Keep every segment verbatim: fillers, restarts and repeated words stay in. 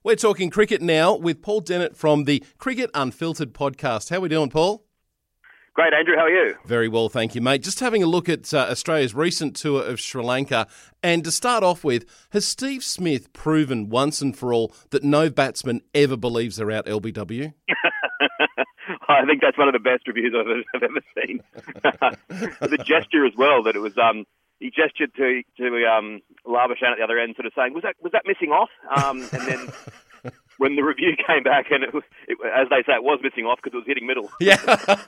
We're talking cricket now with Paul Dennett from the Cricket Unfiltered podcast. How are we doing, Paul? Great, Andrew. How are you? Very well, thank you, mate. Just having a look at uh, Australia's recent tour of Sri Lanka. And to start off with, has Steve Smith proven once and for all that no batsman ever believes they're out L B W? I think that's one of the best reviews I've, I've ever seen. The gesture as well, that it was... Um, He gestured to to um, Labuschagne at the other end, sort of saying, "Was that was that missing off?" Um, and then when the review came back, and it was, it, as they say, it was missing off because it was hitting middle. Yeah.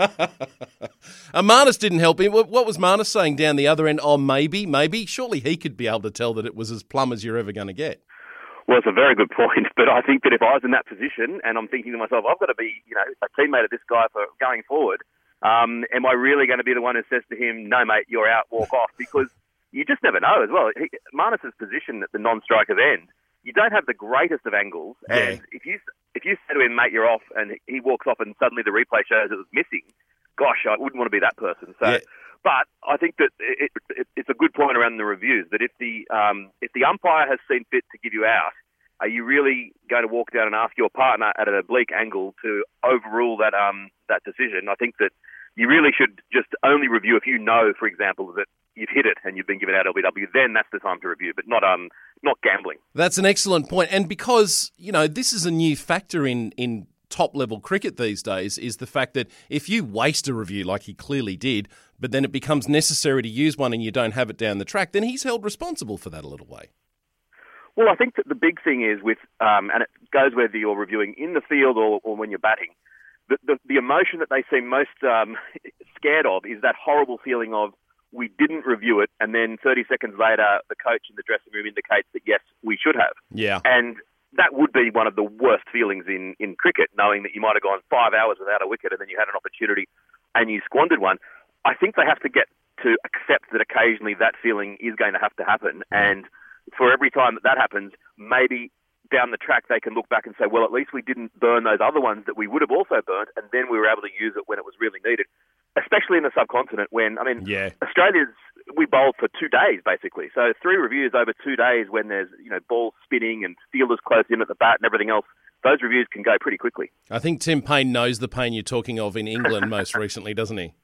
Marnus didn't help him. What was Marnus saying down the other end? Oh, maybe, maybe. Surely he could be able to tell that it was as plumb as you're ever going to get. Well, it's a very good point, but I think that if I was in that position and I'm thinking to myself, I've got to be, you know, a teammate of this guy for going forward. Um, am I really going to be the one who says to him, "No, mate, you're out, walk off"? Because you just never know as well. He, Marnus's position at the non-striker's end, you don't have the greatest of angles. Yeah. And if you if you say to him, "Mate, you're off," and he walks off and suddenly the replay shows it was missing, gosh, I wouldn't want to be that person. So, Yeah. But I think that it, it, it's a good point around the reviews, that if the um, if the umpire has seen fit to give you out, are you really going to walk down and ask your partner at an oblique angle to overrule that um, that decision? I think that you really should just only review if you know, for example, that you've hit it and you've been given out L B W, then that's the time to review, but not um not gambling. That's an excellent point. And because, you know, this is a new factor in, in top-level cricket these days, is the fact that if you waste a review like he clearly did, but then it becomes necessary to use one and you don't have it down the track, then he's held responsible for that a little way. Well, I think that the big thing is with, um, and it goes whether you're reviewing in the field or, or when you're batting, the, the, the emotion that they seem most um, scared of is that horrible feeling of, we didn't review it, and then thirty seconds later, the coach in the dressing room indicates that, yes, we should have. Yeah. And that would be one of the worst feelings in, in cricket, knowing that you might have gone five hours without a wicket and then you had an opportunity and you squandered one. I think they have to get to accept that occasionally that feeling is going to have to happen. And for every time that that happens, maybe down the track they can look back and say, well, at least we didn't burn those other ones that we would have also burnt, and then we were able to use it when it was really needed. Especially in the subcontinent when, I mean, yeah. Australia's, we bowled for two days, basically. So three reviews over two days when there's, you know, balls spinning and fielders close in at the bat and everything else, those reviews can go pretty quickly. I think Tim Payne knows the pain you're talking of in England most recently, doesn't he?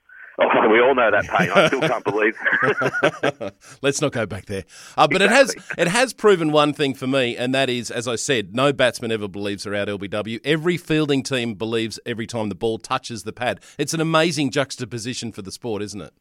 Oh, we all know that pain. I still can't believe. Let's not go back there. Uh, but Exactly. it has it has proven one thing for me, and that is, as I said, no batsman ever believes they're out L B W. Every fielding team believes every time the ball touches the pad. It's an amazing juxtaposition for the sport, isn't it?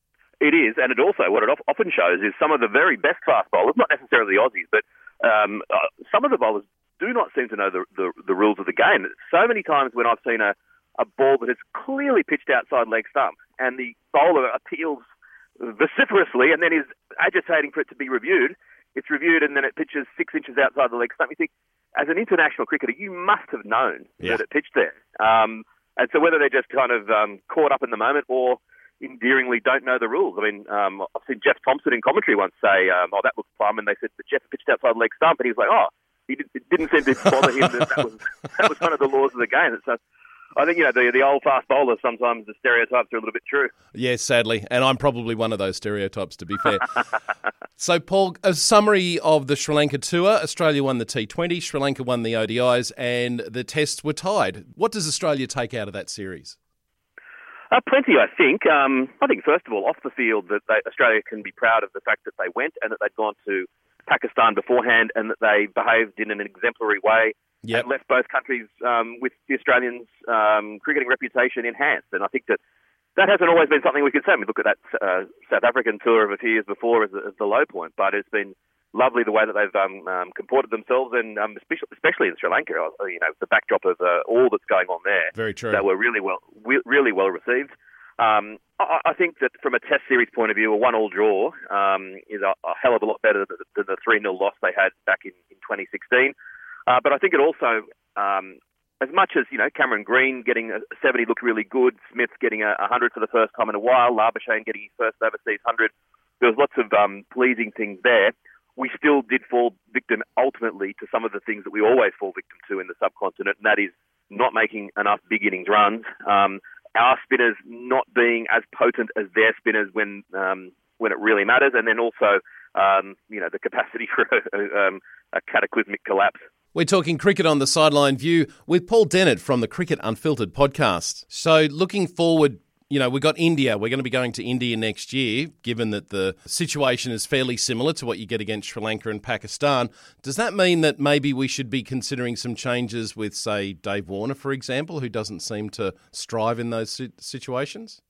It is, and it also, what it often shows is some of the very best fast bowlers, not necessarily the Aussies, but um, uh, some of the bowlers do not seem to know the, the, the rules of the game. So many times when I've seen a a ball that is clearly pitched outside leg stump, and the bowler appeals vociferously and then is agitating for it to be reviewed. It's reviewed and then it pitches six inches outside the leg stump. You think, as an international cricketer, you must have known Yeah. that it pitched there. Um, and so whether they're just kind of um, caught up in the moment or endearingly don't know the rules. I mean, um, I've seen Jeff Thompson in commentary once say, um, oh, that looks plumb, and they said, but Jeff pitched outside the leg stump, and he was like, oh, he did, it didn't seem to bother him that that was, that was one of the laws of the game. So I think, you know, the, the old fast bowlers, sometimes the stereotypes are a little bit true. Yes, sadly. And I'm probably one of those stereotypes, to be fair. So, Paul, a summary of the Sri Lanka tour. Australia won the T twenty, Sri Lanka won the O D Is, and the tests were tied. What does Australia take out of that series? Uh, plenty, I think. Um, I think, first of all, off the field, that they, Australia can be proud of the fact that they went and that they'd gone to Pakistan beforehand and that they behaved in an exemplary way. Yep. And left both countries um, with the Australians' um, cricketing reputation enhanced. And I think that that hasn't always been something we could say. We look at that uh, South African tour of a few years before as, as the low point, but it's been lovely the way that they've um, um, comported themselves, and um, especially, especially in Sri Lanka, uh, you know, the backdrop of uh, all that's going on there. Very true. That were really well, we, really well received. Um, I, I think that from a Test series point of view, a one-all draw um, is a, a hell of a lot better than, than the three nil loss they had back in, in twenty sixteen. Uh, but I think it also, um, as much as, you know, Cameron Green getting a seventy looked really good, Smith getting a one hundred for the first time in a while, Labuschagne getting his first overseas one hundred, there was lots of um, pleasing things there. We still did fall victim ultimately to some of the things that we always fall victim to in the subcontinent, and that is not making enough big innings runs, um, our spinners not being as potent as their spinners when um, when it really matters, and then also um, you know, the capacity for a, um, a cataclysmic collapse. We're talking cricket on the Sideline View with Paul Dennett from the Cricket Unfiltered podcast. So looking forward, you know, we've got India. We're going to be going to India next year, given that the situation is fairly similar to what you get against Sri Lanka and Pakistan. Does that mean that maybe we should be considering some changes with, say, Dave Warner, for example, who doesn't seem to strive in those situations?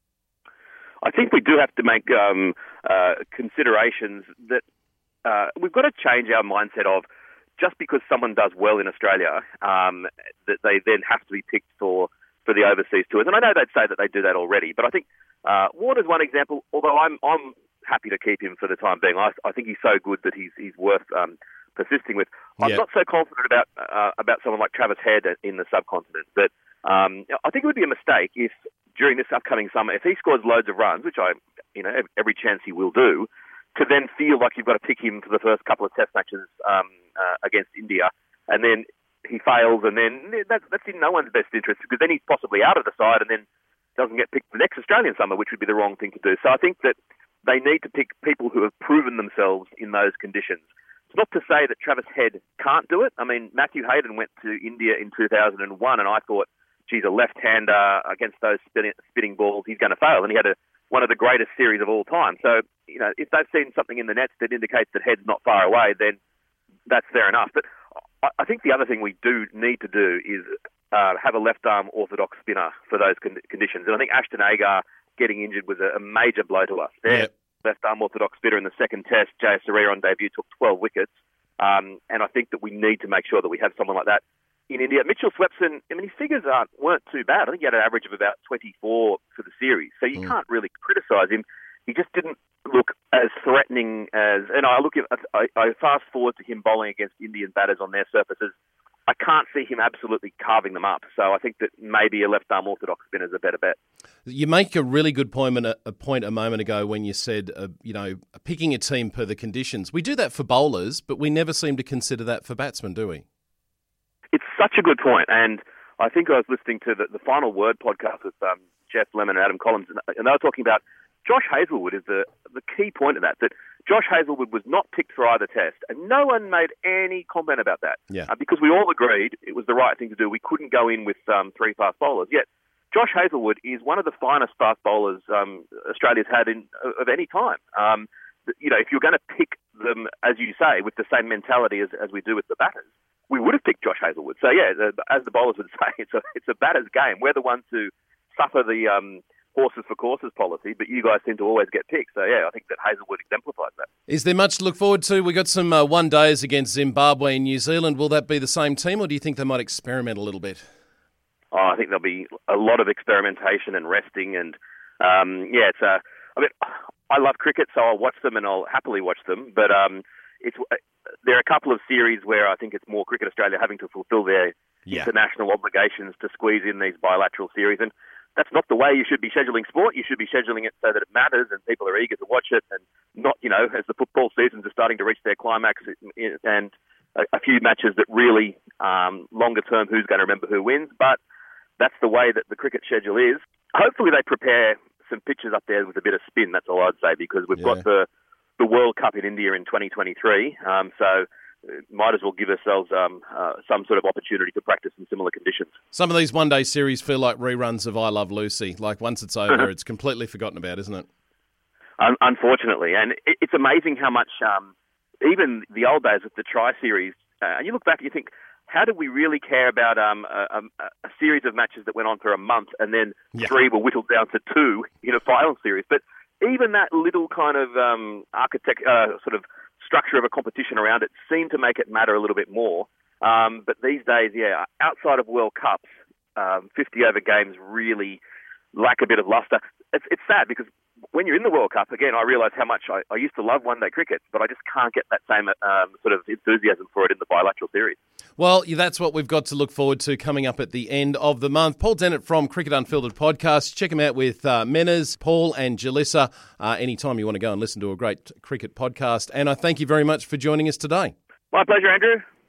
I think we do have to make um, uh, considerations that uh, we've got to change our mindset of just because someone does well in Australia, um, that they then have to be picked for, for the overseas tours. And I know they'd say that they do that already, but I think uh, Warner's one example, although I'm I'm happy to keep him for the time being. I, I think he's so good that he's he's worth um, persisting with. I'm Yeah. not so confident about uh, about someone like Travis Head in the subcontinent, but um, I think it would be a mistake if during this upcoming summer, if he scores loads of runs, which I, you know, every chance he will do, to then feel like you've got to pick him for the first couple of Test matches um, uh, against India, and then he fails, and then that's, that's in no one's best interest, because then he's possibly out of the side and then doesn't get picked for the next Australian summer, which would be the wrong thing to do. So I think that they need to pick people who have proven themselves in those conditions. It's not to say that Travis Head can't do it. I mean, Matthew Hayden went to India in two thousand one, and I thought, geez, a left-hander against those spinning, spinning balls, he's going to fail. And he had a, one of the greatest series of all time. So, you know, if they've seen something in the nets that indicates that Head's not far away, then that's fair enough. But I think the other thing we do need to do is uh, have a left-arm orthodox spinner for those con- conditions. And I think Ashton Agar getting injured was a, a major blow to us. Their Yep. left-arm orthodox spinner in the second test, Jay Surya on debut, took twelve wickets. Um, and I think that we need to make sure that we have someone like that in India. Mitchell Swepson, I mean, his figures aren't, weren't too bad. I think he had an average of about twenty-four for the series. So you mm. can't really criticise him. He just didn't look as threatening as... And I look at, I, I fast forward to him bowling against Indian batters on their surfaces. I can't see him absolutely carving them up. So I think that maybe a left-arm orthodox spinner is a better bet. You make a really good point a, a point a moment ago when you said, uh, you know, picking a team per the conditions. We do that for bowlers, but we never seem to consider that for batsmen, do we? It's such a good point, and I think I was listening to the, the Final Word podcast with um, Jeff Lemon and Adam Collins, and, and they were talking about Josh Hazlewood is the the key point of that, that Josh Hazlewood was not picked for either test, and no one made any comment about that. Yeah. Uh, because we all agreed it was the right thing to do. We couldn't go in with um, three fast bowlers. Yet Josh Hazlewood is one of the finest fast bowlers um, Australia's had in of any time. Um, you know, if you're going to pick them, as you say, with the same mentality as, as we do with the batters, we would have picked Josh Hazlewood. So yeah, the, as the bowlers would say, it's a it's a batter's game. We're the ones who suffer the um, horses for courses policy, but you guys seem to always get picked. So yeah, I think that Hazlewood exemplifies that. Is there much to look forward to? We got some uh, one days against Zimbabwe and New Zealand. Will that be the same team, or do you think they might experiment a little bit? Oh, I think there'll be a lot of experimentation and resting, and um, yeah, it's a. I mean, I love cricket, so I'll watch them and I'll happily watch them. But um, it's there are a couple of series where I think it's more Cricket Australia having to fulfil their yeah. international obligations to squeeze in these bilateral series, and that's not the way you should be scheduling sport. You should be scheduling it so that it matters and people are eager to watch it, and not, you know, as the football seasons are starting to reach their climax, and a, a few matches that really um, longer term, who's going to remember who wins. But that's the way that the cricket schedule is. Hopefully they prepare some pitches up there with a bit of spin. That's all I'd say, because we've yeah. got the the World Cup in India in twenty twenty-three. Um, so might as well give ourselves um, uh, some sort of opportunity to practice in similar conditions. Some of these one-day series feel like reruns of I Love Lucy. Like once it's over, it's completely forgotten about, isn't it? Un- unfortunately. And it, it's amazing how much, um, even the old days with the Tri-Series, uh, and you look back and you think, how did we really care about um, a, a, a series of matches that went on for a month and then yeah. three were whittled down to two in a final series? But even that little kind of um, architect, uh, sort of structure of a competition around it seemed to make it matter a little bit more. Um, but these days, yeah, outside of World Cups, um, fifty-over games really lack a bit of luster. It's, it's sad because when you're in the World Cup, again, I realise how much I, I used to love one-day cricket, but I just can't get that same um, sort of enthusiasm for it in the bilateral series. Well, that's what we've got to look forward to coming up at the end of the month. Paul Dennett from Cricket Unfiltered podcast. Check him out with uh, Menners, Paul and Jalissa uh, anytime you want to go and listen to a great cricket podcast. And I thank you very much for joining us today. My pleasure, Andrew.